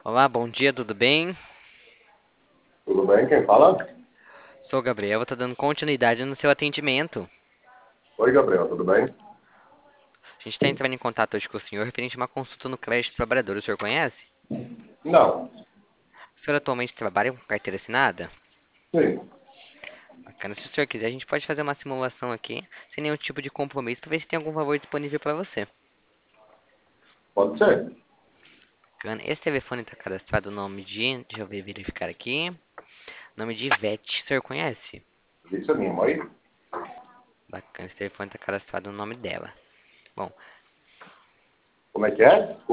Olá, bom dia, tudo bem? Tudo bem? Quem fala? Sou o Gabriel, estou dando continuidade no seu atendimento. Oi, Gabriel, tudo bem? A gente está entrando em contato hoje com o senhor referente a uma consulta no crédito trabalhador. O senhor conhece? Não. O senhor atualmente trabalha com carteira assinada? Sim, Bacana. Se o senhor quiser, a gente pode fazer uma simulação aqui, sem nenhum tipo de compromisso, para ver se tem algum valor disponível para você. pode ser. Bacana. Esse telefone está cadastrado no nome de. Deixa eu ver, verificar aqui. Nome de Ivete. O senhor conhece? Isso é minha mãe? Bacana. Esse telefone está cadastrado no nome dela. Bom, Como é que é?